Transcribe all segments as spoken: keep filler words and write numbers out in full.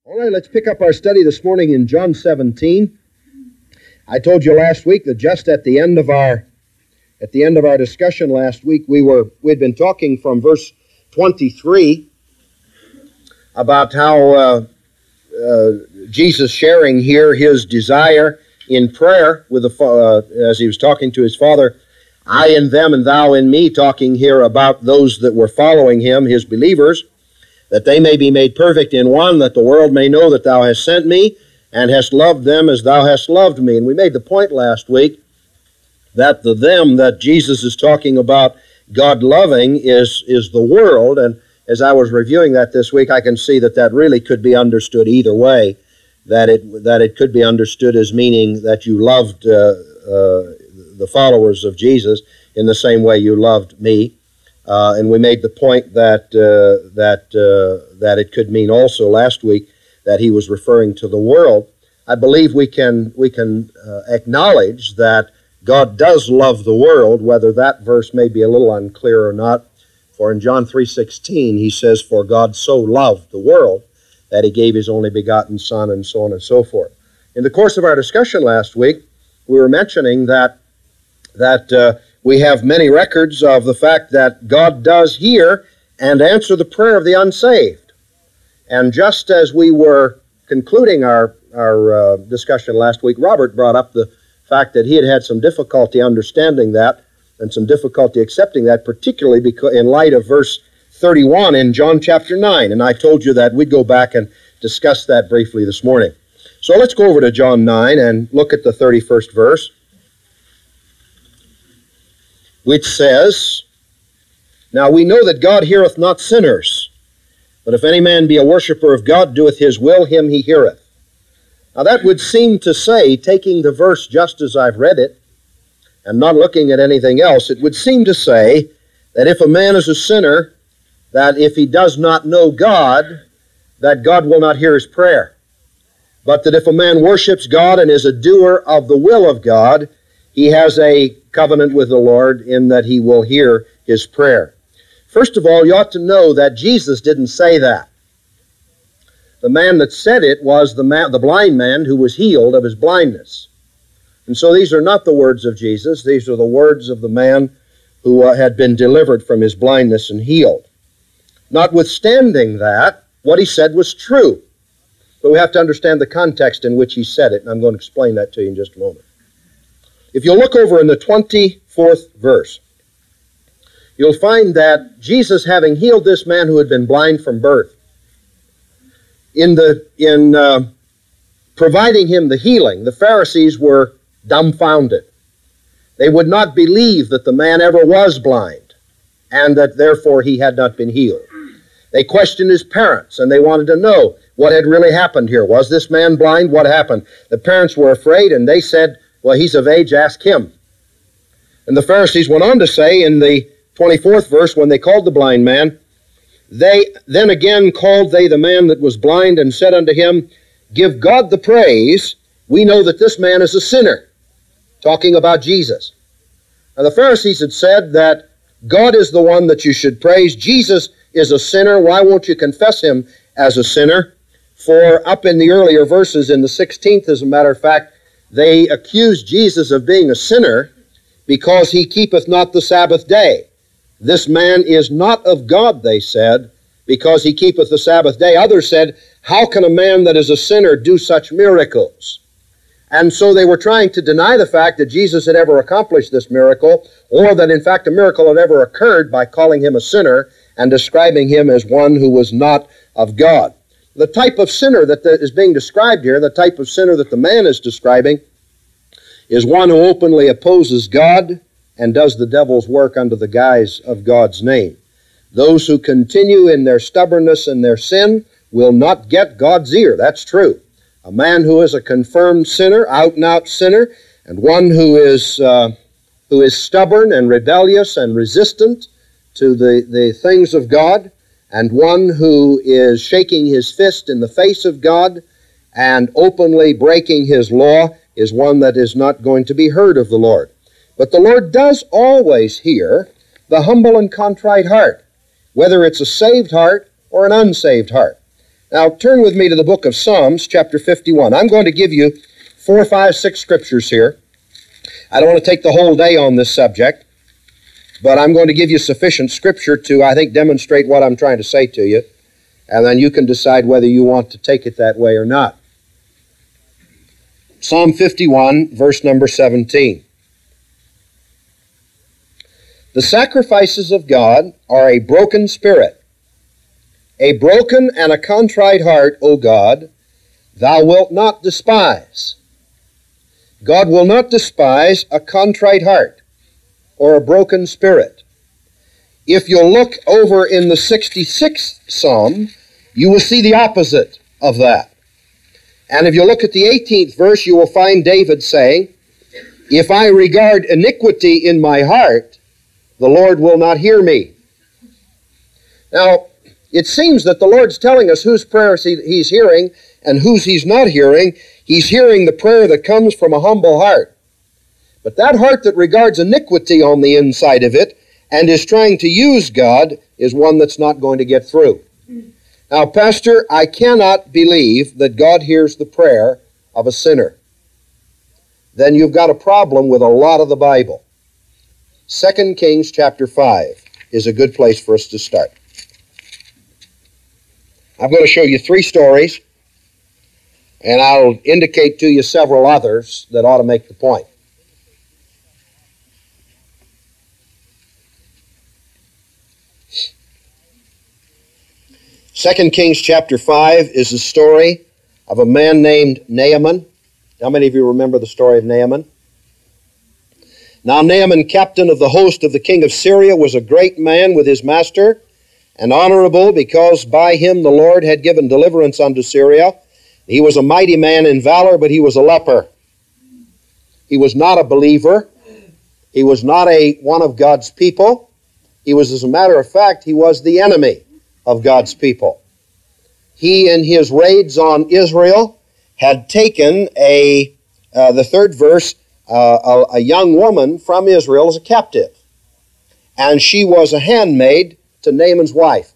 All right, let's pick up our study this morning in John seventeen. I told you last week that just at the end of our at the end of our discussion last week, we were we'd been talking from verse twenty-three about how uh, uh, Jesus sharing here his desire in prayer with the uh, as he was talking to his Father, I in them and thou in me, talking here about those that were following him, his believers, that they may be made perfect in one, that the world may know that thou hast sent me, and hast loved them as thou hast loved me. And we made the point last week that the them that Jesus is talking about God loving is, is the world. And as I was reviewing that this week, I can see that that really could be understood either way, that it, that it could be understood as meaning that you loved uh, uh, the followers of Jesus in the same way you loved me. Uh, and we made the point that uh, that uh, that it could mean also last week that he was referring to the world. I believe we can we can uh, acknowledge that God does love the world, whether that verse may be a little unclear or not. For in John three sixteen he says, "For God so loved the world that he gave his only begotten Son," and so on and so forth. In the course of our discussion last week, we were mentioning that that. Uh, We have many records of the fact that God does hear and answer the prayer of the unsaved. And just as we were concluding our, our uh, discussion last week, Robert brought up the fact that he had had some difficulty understanding that and some difficulty accepting that, particularly because in light of verse thirty-one in John chapter nine. And I told you that we'd go back and discuss that briefly this morning. So let's go over to John nine and look at the thirty-first verse, which says, "Now we know that God heareth not sinners, but if any man be a worshipper of God, doeth his will, him he heareth." Now that would seem to say, taking the verse just as I've read it, and not looking at anything else, it would seem to say that if a man is a sinner, that if he does not know God, that God will not hear his prayer. But that if a man worships God and is a doer of the will of God, he has a covenant with the Lord in that he will hear his prayer. First of all, you ought to know that Jesus didn't say that. The man that said it was the man, the blind man who was healed of his blindness. And so these are not the words of Jesus. These are the words of the man who uh, had been delivered from his blindness and healed. Notwithstanding that, what he said was true. But we have to understand the context in which he said it, and I'm going to explain that to you in just a moment. If you look over in the twenty-fourth verse, you'll find that Jesus, having healed this man who had been blind from birth, in the in uh, providing him the healing, the Pharisees were dumbfounded. They would not believe that the man ever was blind, and that therefore he had not been healed. They questioned his parents, and they wanted to know what had really happened here. Was this man blind? What happened? The parents were afraid, and they said, "Well, he's of age, ask him." And the Pharisees went on to say in the twenty-fourth verse, when they called the blind man, they then again called they the man that was blind and said unto him, "Give God the praise, we know that this man is a sinner," talking about Jesus. Now the Pharisees had said that God is the one that you should praise. Jesus is a sinner. Why won't you confess him as a sinner? For up in the earlier verses, in the sixteenth, as a matter of fact, they accused Jesus of being a sinner because he keepeth not the Sabbath day. This man is not of God, they said, because he keepeth the Sabbath day. Others said, how can a man that is a sinner do such miracles? And so they were trying to deny the fact that Jesus had ever accomplished this miracle, or that in fact a miracle had ever occurred, by calling him a sinner and describing him as one who was not of God. The type of sinner that is being described here, the type of sinner that the man is describing, is one who openly opposes God and does the devil's work under the guise of God's name. Those who continue in their stubbornness and their sin will not get God's ear. That's true. A man who is a confirmed sinner, out-and-out sinner, and one who is uh, who is stubborn and rebellious and resistant to the, the things of God, and one who is shaking his fist in the face of God and openly breaking his law, is one that is not going to be heard of the Lord. But the Lord does always hear the humble and contrite heart, whether it's a saved heart or an unsaved heart. Now turn with me to the book of Psalms, chapter fifty-one. I'm going to give you four, five, six scriptures here. I don't want to take the whole day on this subject, but I'm going to give you sufficient scripture to, I think, demonstrate what I'm trying to say to you, and then you can decide whether you want to take it that way or not. Psalm fifty-one, verse number seventeen. The sacrifices of God are a broken spirit. A broken and a contrite heart, O God, thou wilt not despise. God will not despise a contrite heart or a broken spirit. If you'll look over in the sixty-sixth Psalm, you will see the opposite of that. And if you look at the eighteenth verse, you will find David saying, if I regard iniquity in my heart, the Lord will not hear me. Now, it seems that the Lord's telling us whose prayers he, He's hearing and whose He's not hearing. He's hearing the prayer that comes from a humble heart. But that heart that regards iniquity on the inside of it and is trying to use God is one that's not going to get through. Now, Pastor, I cannot believe that God hears the prayer of a sinner. Then you've got a problem with a lot of the Bible. Second Kings chapter five is a good place for us to start. I'm going to show you three stories, and I'll indicate to you several others that ought to make the point. Second Kings chapter five is the story of a man named Naaman. How many of you remember the story of Naaman? Now Naaman, captain of the host of the king of Syria, was a great man with his master, and honorable, because by him the Lord had given deliverance unto Syria. He was a mighty man in valor, but he was a leper. He was not a believer. He was not a one of God's people. He was, as a matter of fact, he was the enemy of God's people. He, in his raids on Israel, had taken a, uh, the third verse, uh, a, a young woman from Israel as a captive. And she was a handmaid to Naaman's wife.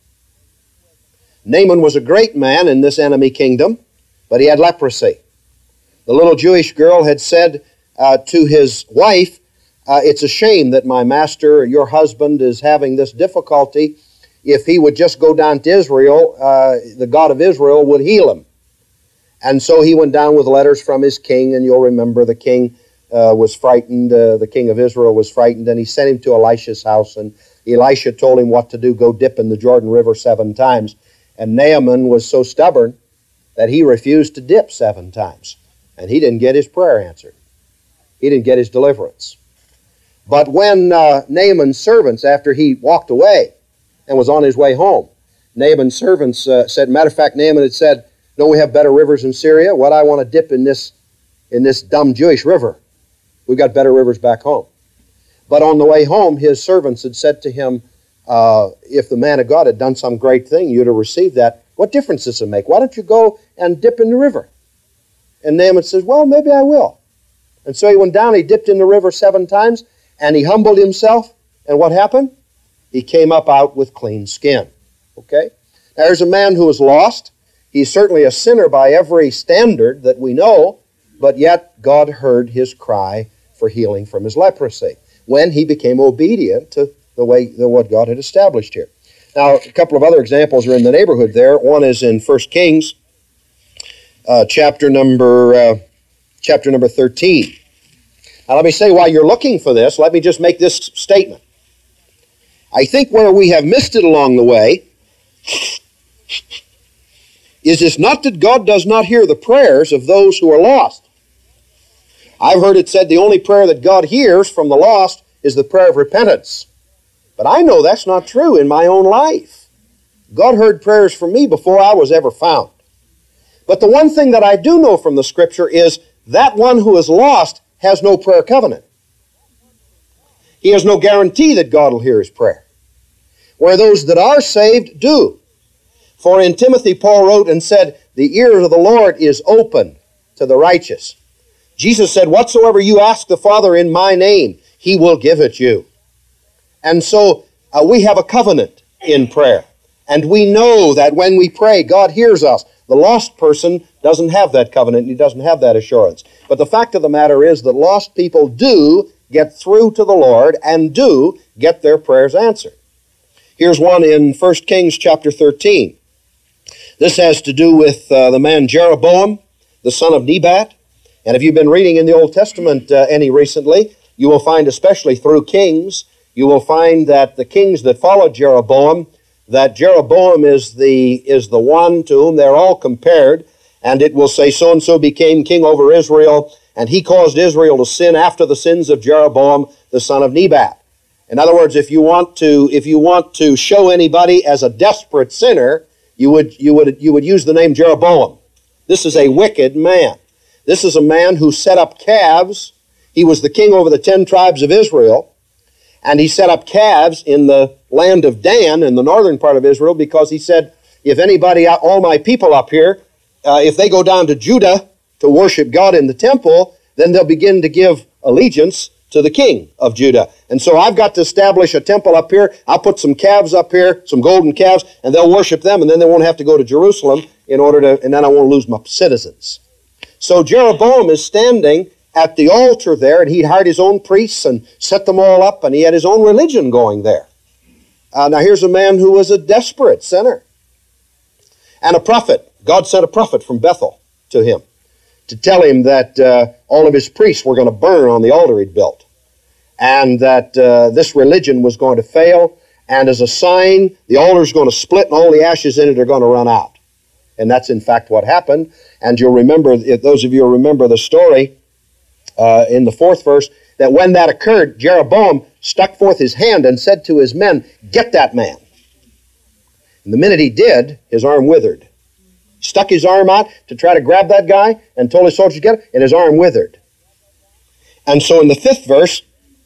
Naaman was a great man in this enemy kingdom, but he had leprosy. The little Jewish girl had said uh, to his wife, uh, it's a shame that my master, your husband, is having this difficulty. If he would just go down to Israel, uh, the God of Israel would heal him. And so he went down with letters from his king, and you'll remember the king uh, was frightened, uh, the king of Israel was frightened, and he sent him to Elisha's house, and Elisha told him what to do, go dip in the Jordan River seven times. And Naaman was so stubborn that he refused to dip seven times. And he didn't get his prayer answered. He didn't get his deliverance. But when uh, Naaman's servants, after he walked away and was on his way home, Naaman's servants uh, said, matter of fact, Naaman had said, don't we have better rivers in Syria? What, I want to dip in this, in this dumb Jewish river. We've got better rivers back home. But on the way home, his servants had said to him, uh, if the man of God had done some great thing, you'd have received that. What difference does it make? Why don't you go and dip in the river? And Naaman says, well, maybe I will. And so he went down, he dipped in the river seven times, and he humbled himself. And what happened? He came up out with clean skin. Okay? Now, there's a man who was lost. He's certainly a sinner by every standard that we know, but yet God heard his cry for healing from his leprosy when he became obedient to the way the, what God had established here. Now, a couple of other examples are in the neighborhood there. One is in First Kings, uh, chapter number uh, chapter number thirteen. Now, let me say, while you're looking for this, let me just make this statement. I think where we have missed it along the way is it's not that God does not hear the prayers of those who are lost. I've heard it said the only prayer that God hears from the lost is the prayer of repentance. But I know that's not true in my own life. God heard prayers from me before I was ever found. But the one thing that I do know from the Scripture is that one who is lost has no prayer covenant. He has no guarantee that God will hear his prayer. Where those that are saved do. For in Timothy, Paul wrote and said, the ear of the Lord is open to the righteous. Jesus said, whatsoever you ask the Father in my name, he will give it you. And so uh, we have a covenant in prayer. And we know that when we pray, God hears us. The lost person doesn't have that covenant, he doesn't have that assurance. But the fact of the matter is that lost people do get through to the Lord and do get their prayers answered. Here's one in First Kings chapter thirteen. This has to do with uh, the man Jeroboam, the son of Nebat. And if you've been reading in the Old Testament uh, any recently, you will find, especially through Kings, you will find that the kings that followed Jeroboam, that Jeroboam is the, is the one to whom they're all compared, and it will say so-and-so became king over Israel, and he caused Israel to sin after the sins of Jeroboam, the son of Nebat. In other words, if you want to, if you want to show anybody as a desperate sinner, you would, you would, you would use the name Jeroboam. This is a wicked man. This is a man who set up calves. He was the king over the ten tribes of Israel, and he set up calves in the land of Dan in the northern part of Israel because he said, if anybody, all my people up here, uh, if they go down to Judah to worship God in the temple, then they'll begin to give allegiance to the king of Judah. And so I've got to establish a temple up here. I'll put some calves up here, some golden calves, and they'll worship them, and then they won't have to go to Jerusalem in order to, and then I won't lose my citizens. So Jeroboam is standing at the altar there, and he'd hired his own priests and set them all up, and he had his own religion going there. Uh, now here's a man who was a desperate sinner. And a prophet. God sent a prophet from Bethel to him to tell him that uh, all of his priests were going to burn on the altar he'd built, and that uh, this religion was going to fail, and as a sign, the altar's going to split and all the ashes in it are going to run out. And that's in fact what happened. And you'll remember, if those of you who remember the story uh, in the fourth verse, that when that occurred, Jeroboam stuck forth his hand and said to his men, "Get that man." And the minute he did, his arm withered. He stuck his arm out to try to grab that guy and told his soldiers to get him, and his arm withered. And so in the fifth verse,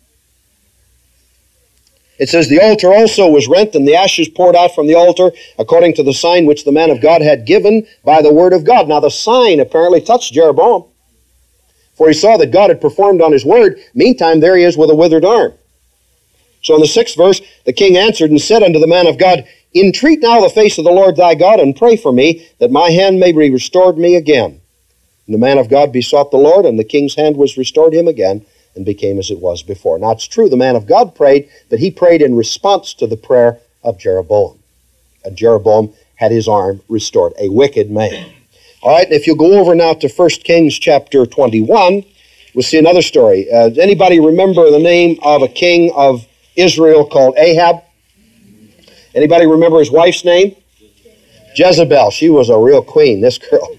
it says, "The altar also was rent, and the ashes poured out from the altar, according to the sign which the man of God had given by the word of God." Now the sign apparently touched Jeroboam, for he saw that God had performed on his word. Meantime, there he is with a withered arm. So in the sixth verse, the king answered and said unto the man of God, "Entreat now the face of the Lord thy God, and pray for me, that my hand may be restored me again." And the man of God besought the Lord, and the king's hand was restored him again, and became as it was before. Now it's true, the man of God prayed, but he prayed in response to the prayer of Jeroboam. And Jeroboam had his arm restored, a wicked man. All right, and if you go over now to First Kings chapter twenty-one, we'll see another story. Uh, does anybody remember the name of a king of Israel called Ahab? Anybody remember his wife's name? Jezebel. She was a real queen, this girl.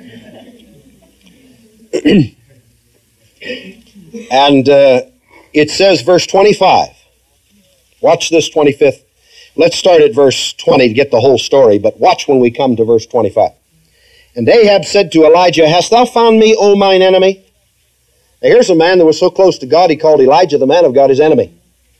And uh, it says, verse twenty-five. Watch this twenty-fifth. Let's start at verse twenty to get the whole story, but watch when we come to verse twenty-five. "And Ahab said to Elijah, Hast thou found me, O mine enemy?" Now here's a man that was so close to God, he called Elijah, the man of God, his enemy.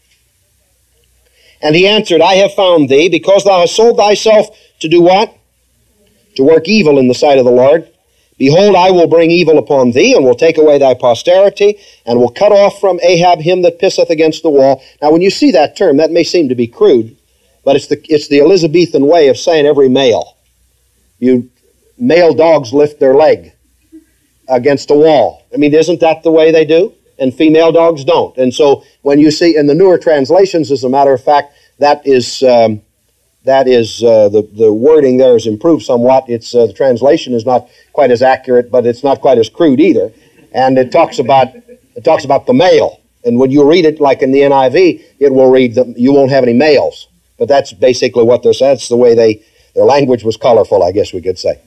"And he answered, I have found thee, because thou hast sold thyself to do what? To work evil in the sight of the Lord. Behold, I will bring evil upon thee, and will take away thy posterity, and will cut off from Ahab him that pisseth against the wall." Now when you see that term, that may seem to be crude, but it's the, it's the Elizabethan way of saying every male. You male dogs lift their leg against a wall. I mean, isn't that the way they do? And female dogs don't. And so when you see in the newer translations, as a matter of fact, that is um, that is uh, the the wording there is improved somewhat. It's uh, the translation is not quite as accurate, but it's not quite as crude either. And it talks about it talks about the male. And when you read it, like in the N I V, it will read that you won't have any males. But that's basically what they're saying. That's the way they their language was colorful, I guess we could say.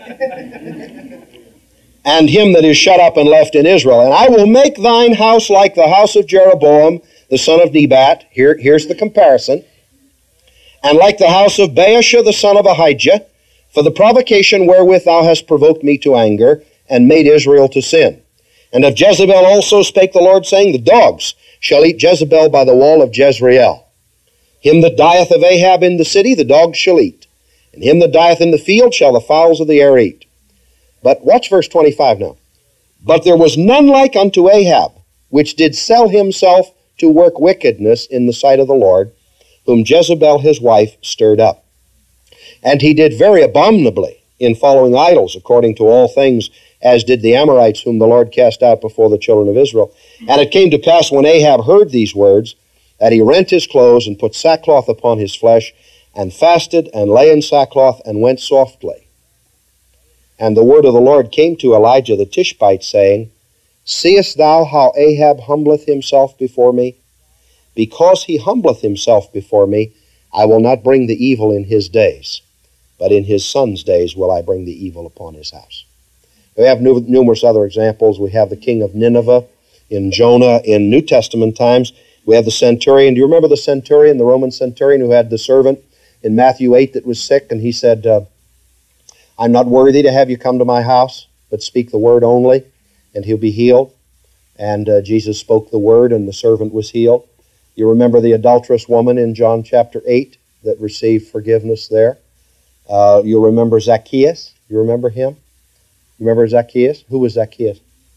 "And him that is shut up and left in Israel. And I will make thine house like the house of Jeroboam, the son of Nebat." Here, here's the comparison. "And like the house of Baasha, the son of Ahijah, for the provocation wherewith thou hast provoked me to anger, and made Israel to sin. And of Jezebel also spake the Lord, saying, The dogs shall eat Jezebel by the wall of Jezreel. Him that dieth of Ahab in the city, the dogs shall eat. And him that dieth in the field shall the fowls of the air eat." But watch verse twenty-five now. "But there was none like unto Ahab, which did sell himself to work wickedness in the sight of the Lord, whom Jezebel his wife stirred up. And he did very abominably in following idols, according to all things, as did the Amorites, whom the Lord cast out before the children of Israel. And it came to pass, when Ahab heard these words, that he rent his clothes, and put sackcloth upon his flesh, and fasted, and lay in sackcloth, and went softly. And the word of the Lord came to Elijah the Tishbite, saying, Seest thou how Ahab humbleth himself before me? Because he humbleth himself before me, I will not bring the evil in his days, but in his son's days will I bring the evil upon his house. We have numerous other examples. We have the king of Nineveh in Jonah in New Testament times. We have the centurion. Do you remember the centurion, the Roman centurion who had the servant in Matthew eight that was sick? And he said, uh, I'm not worthy to have you come to my house, but speak the word only, and he'll be healed. And uh, Jesus spoke the word, and the servant was healed. You remember the adulterous woman in John chapter eight that received forgiveness there. Uh, you remember Zacchaeus. You remember him? You remember Zacchaeus? Who was Zacchaeus?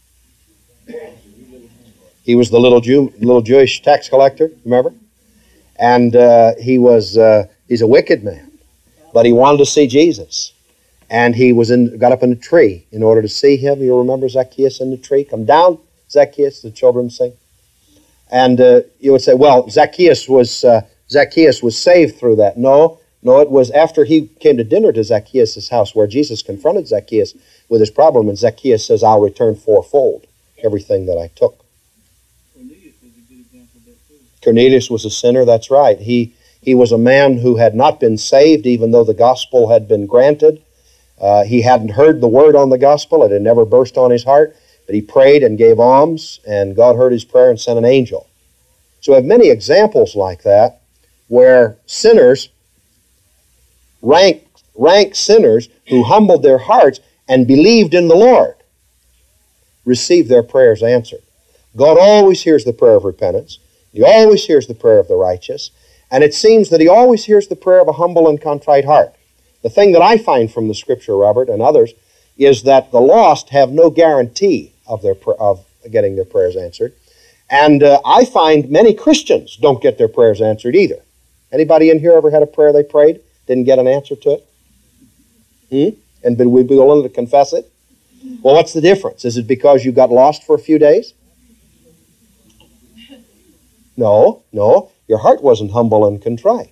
He was the little Jew, little Jewish tax collector. Remember? And uh, he was uh, he's a wicked man, but he wanted to see Jesus, and he was in got up in a tree in order to see him. You remember Zacchaeus in the tree? Come down, Zacchaeus. The children sing. And uh, you would say, well, Zacchaeus was uh, Zacchaeus was saved through that. No, no, it was after he came to dinner to Zacchaeus' house where Jesus confronted Zacchaeus with his problem, and Zacchaeus says, I'll return fourfold everything that I took. Cornelius was a good example of that too. Cornelius was a sinner, that's right. He, he was a man who had not been saved, even though the gospel had been granted. Uh, he hadn't heard the word on the gospel. It had never burst on his heart. But he prayed and gave alms, and God heard his prayer and sent an angel. So we have many examples like that where sinners, rank, rank sinners who humbled their hearts and believed in the Lord, received their prayers answered. God always hears the prayer of repentance. He always hears the prayer of the righteous. And it seems that he always hears the prayer of a humble and contrite heart. The thing that I find from the Scripture, Robert, and others, is that the lost have no guarantee of their of getting their prayers answered. And uh, I find many Christians don't get their prayers answered either. Anybody in here ever had a prayer they prayed, didn't get an answer to it? Hmm? And been, we'd be willing to confess it? Well, what's the difference? Is it because you got lost for a few days? No, no. Your heart wasn't humble and contrite.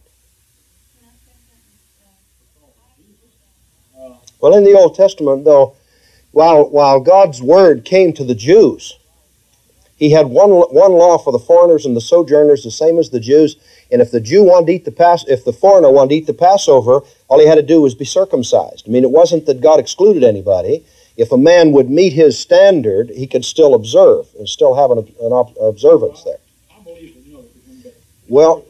Well, in the Old Testament, though, while, while God's word came to the Jews, he had one, one law for the foreigners and the sojourners, the same as the Jews. And if the Jew wanted to eat the pass, if the foreigner wanted to eat the Passover, all he had to do was be circumcised. I mean, it wasn't that God excluded anybody. If a man would meet his standard, he could still observe and still have an, an ob- observance there. I believe in you. Well,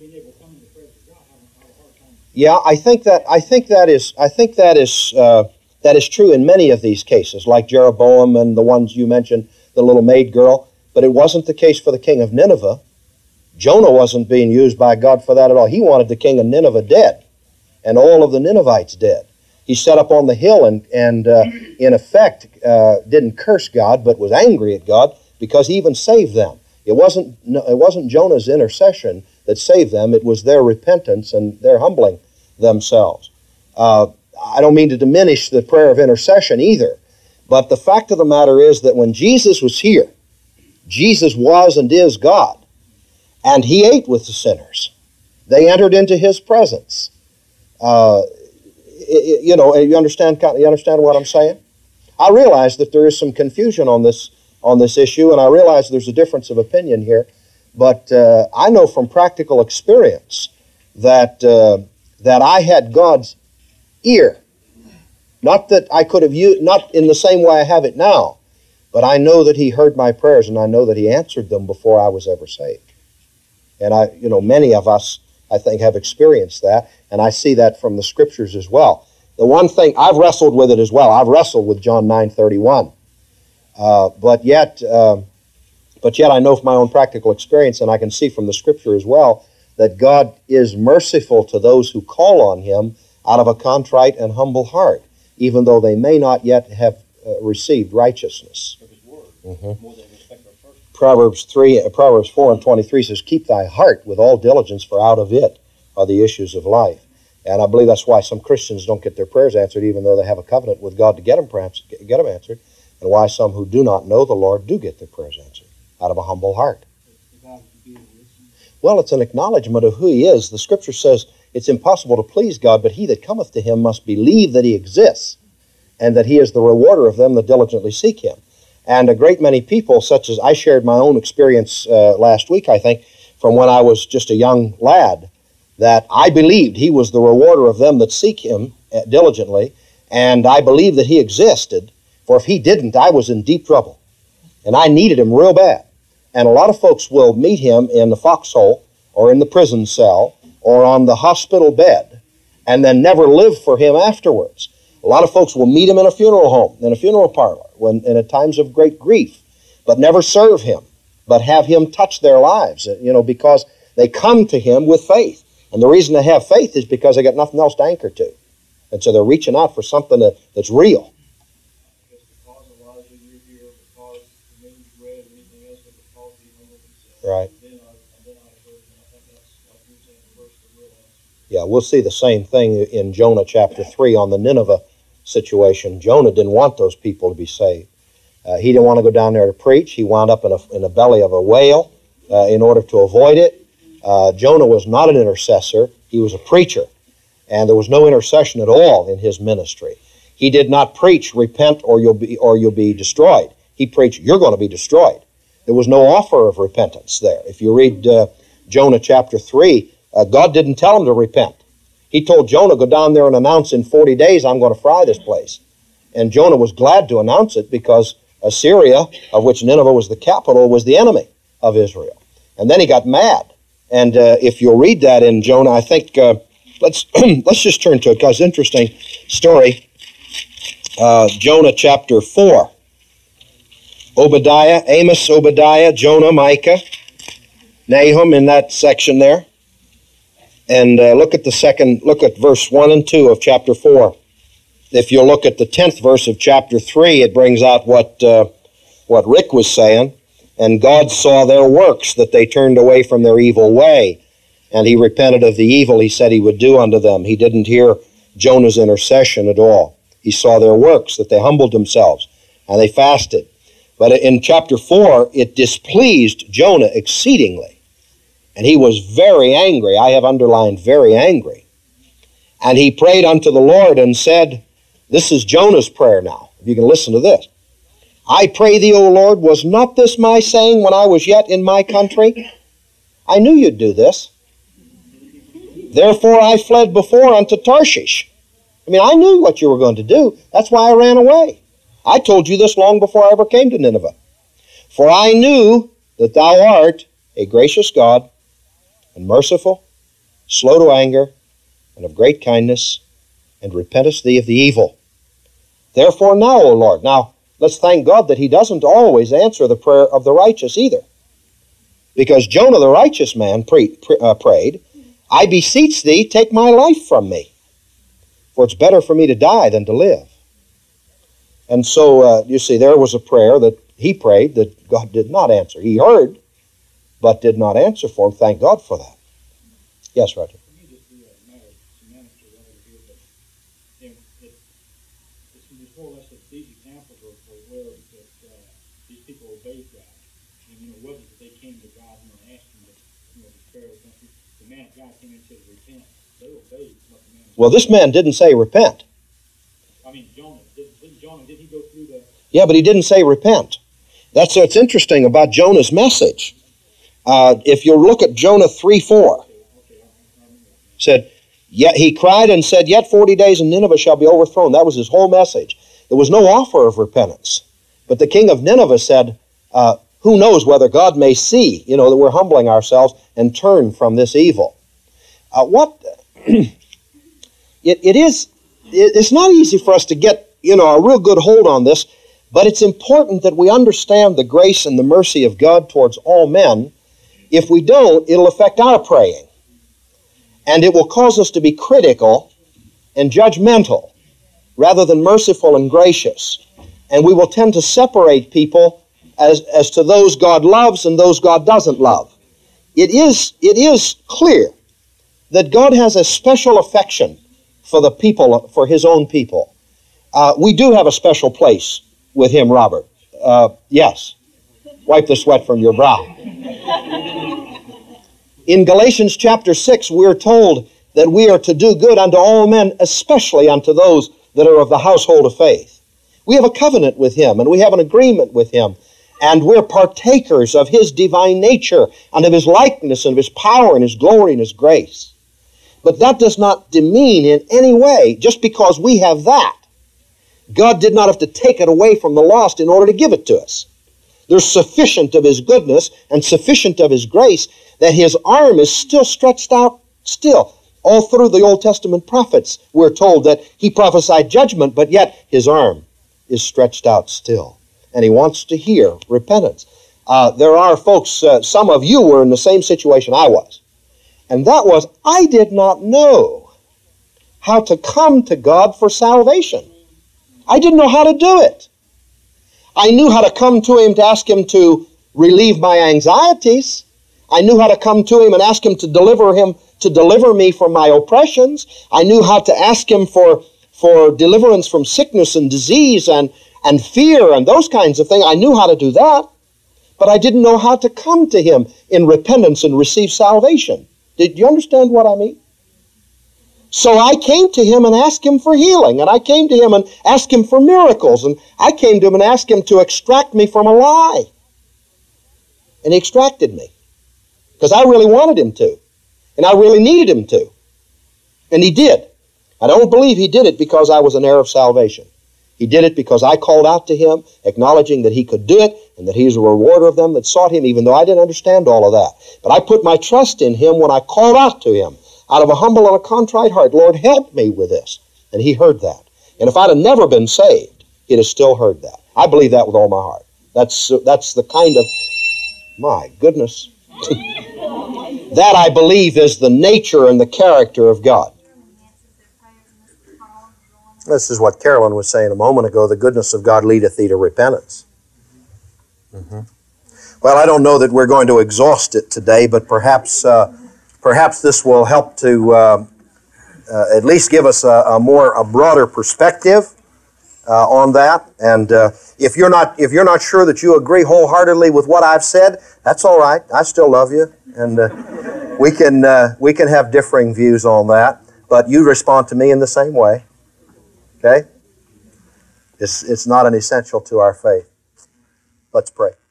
yeah, I think that I think that is I think that is uh, that is true in many of these cases, like Jeroboam and the ones you mentioned, the little maid girl. But it wasn't the case for the king of Nineveh. Jonah wasn't being used by God for that at all. He wanted the king of Nineveh dead, and all of the Ninevites dead. He set up on the hill and and uh, in effect uh, didn't curse God, but was angry at God because he even saved them. It wasn't it wasn't Jonah's intercession that saved them. It was their repentance and their humbling themselves. Uh, I don't mean to diminish the prayer of intercession either, but the fact of the matter is that when Jesus was here, Jesus was and is God, and he ate with the sinners. They entered into his presence. Uh, you know, you understand? You understand what I'm saying? I realize that there is some confusion on this on this issue, and I realize there's a difference of opinion here. But uh, I know from practical experience that uh, that I had God's ear. Not that I could have used, not in the same way I have it now, but I know that he heard my prayers, and I know that he answered them before I was ever saved. And I, you know, many of us, I think, have experienced that, and I see that from the Scriptures as well. The one thing, I've wrestled with it as well. I've wrestled with John nine thirty-one. Uh, but yet, uh, but yet I know from my own practical experience, and I can see from the Scripture as well, that God is merciful to those who call on him out of a contrite and humble heart, even though they may not yet have uh, received righteousness. Mm-hmm. Proverbs three, uh, Proverbs four and twenty-three says, "Keep thy heart with all diligence, for out of it are the issues of life." And I believe that's why some Christians don't get their prayers answered, even though they have a covenant with God to get them, perhaps, get them answered, and why some who do not know the Lord do get their prayers answered out of a humble heart. Well, it's an acknowledgement of who He is. The Scripture says it's impossible to please God, but he that cometh to Him must believe that He exists, and that He is the rewarder of them that diligently seek Him. And a great many people, such as I shared my own experience uh, last week, I think, from when I was just a young lad, that I believed He was the rewarder of them that seek Him diligently, and I believed that He existed, for if He didn't, I was in deep trouble. And I needed Him real bad. And a lot of folks will meet Him in the foxhole, or in the prison cell, or on the hospital bed, and then never live for Him afterwards. A lot of folks will meet Him in a funeral home, in a funeral parlor, when in at times of great grief, but never serve Him, but have Him touch their lives, you know, because they come to Him with faith. And the reason they have faith is because they got nothing else to anchor to. And so they're reaching out for something that, that's real. Right. Yeah, we'll see the same thing in Jonah chapter three on the Nineveh situation. Jonah didn't want those people to be saved. Uh, he didn't want to go down there to preach. He wound up in, a, in the belly of a whale uh, in order to avoid it. Uh, Jonah was not an intercessor. He was a preacher. And there was no intercession at all in his ministry. He did not preach, repent or you'll be, or you'll be destroyed. He preached, you're going to be destroyed. There was no offer of repentance there. If you read uh, Jonah chapter three, uh, God didn't tell him to repent. He told Jonah, go down there and announce in forty days I'm going to fry this place. And Jonah was glad to announce it because Assyria, of which Nineveh was the capital, was the enemy of Israel. And then he got mad. And uh, if you'll read that in Jonah, I think, uh, let's let's just turn to it, because interesting story. Uh, Jonah chapter four. Obadiah, Amos, Obadiah, Jonah, Micah, Nahum in that section there. And uh, look at the second, look at verse one and two of chapter four. If you'll look at the tenth verse of chapter three, it brings out what, uh, what Rick was saying. And God saw their works, that they turned away from their evil way. And He repented of the evil He said He would do unto them. He didn't hear Jonah's intercession at all. He saw their works, that they humbled themselves, and they fasted. But in chapter four, it displeased Jonah exceedingly. And he was very angry. I have underlined very angry. And he prayed unto the Lord and said, this is Jonah's prayer now, if you can listen to this. I pray thee, O Lord, was not this my saying when I was yet in my country? I knew you'd do this. Therefore I fled before unto Tarshish. I mean, I knew what you were going to do. That's why I ran away. I told you this long before I ever came to Nineveh. For I knew that thou art a gracious God, and merciful, slow to anger, and of great kindness, and repentest thee of the evil. Therefore now, O Lord. Now, let's thank God that He doesn't always answer the prayer of the righteous either. Because Jonah, the righteous man, pre- pre- uh, prayed, I beseech thee, take my life from me, for it's better for me to die than to live. And so, uh, you see, there was a prayer that he prayed that God did not answer. He heard, but did not answer for him. Thank God for that. Yes, Roger. Well, this man didn't say repent. I mean, Jonah. Didn't Jonah, did he go through the... Yeah, but he didn't say repent. That's what's interesting about Jonah's message. Uh, if you look at Jonah three four, said, yet he cried and said, yet forty days and Nineveh shall be overthrown. That was his whole message. There was no offer of repentance. But the king of Nineveh said, uh, who knows whether God may see, you know, that we're humbling ourselves and turn from this evil. Uh, what... It, it is, it, it's not easy for us to get, you know, a real good hold on this, but it's important that we understand the grace and the mercy of God towards all men. If we don't, it'll affect our praying. And it will cause us to be critical and judgmental rather than merciful and gracious. And we will tend to separate people as, as to those God loves and those God doesn't love. It is, it is clear that God has a special affection for the people, for His own people. Uh, we do have a special place with Him, Robert. Uh, yes. Wipe the sweat from your brow. In Galatians chapter six, we're told that we are to do good unto all men, especially unto those that are of the household of faith. We have a covenant with Him, and we have an agreement with Him, and we're partakers of His divine nature, and of His likeness, and of His power, and His glory, and His grace. But that does not demean in any way, just because we have that, God did not have to take it away from the lost in order to give it to us. There's sufficient of His goodness and sufficient of His grace that His arm is still stretched out still. All through the Old Testament prophets, we're told that He prophesied judgment, but yet His arm is stretched out still. And He wants to hear repentance. Uh, there are folks, uh, some of you were in the same situation I was. And that was, I did not know how to come to God for salvation. I didn't know how to do it. I knew how to come to Him to ask Him to relieve my anxieties. I knew how to come to Him and ask Him to deliver Him, to deliver me from my oppressions. I knew how to ask Him for, for deliverance from sickness and disease and, and fear and those kinds of things. I knew how to do that, but I didn't know how to come to Him in repentance and receive salvation. Did you understand what I mean? So I came to Him and asked Him for healing, and I came to Him and asked Him for miracles, and I came to Him and asked Him to extract me from a lie. And He extracted me, because I really wanted Him to, and I really needed Him to. And He did. I don't believe He did it because I was an heir of salvation. He did it because I called out to Him, acknowledging that He could do it, and that He is a rewarder of them that sought Him, even though I didn't understand all of that. But I put my trust in Him when I called out to Him, out of a humble and a contrite heart. Lord, help me with this. And He heard that. And if I'd have never been saved, He'd have still heard that. I believe that with all my heart. That's, that's the kind of, my goodness. That, I believe, is the nature and the character of God. This is what Carolyn was saying a moment ago. The goodness of God leadeth thee to repentance. Mm-hmm. Well, I don't know that we're going to exhaust it today, but perhaps uh, perhaps this will help to uh, uh, at least give us a, a more a broader perspective uh, on that. And uh, if you're not if you're not sure that you agree wholeheartedly with what I've said, that's all right. I still love you, and uh, we can uh, we can have differing views on that. But you respond to me in the same way. Okay? It's, it's not an essential to our faith. Let's pray.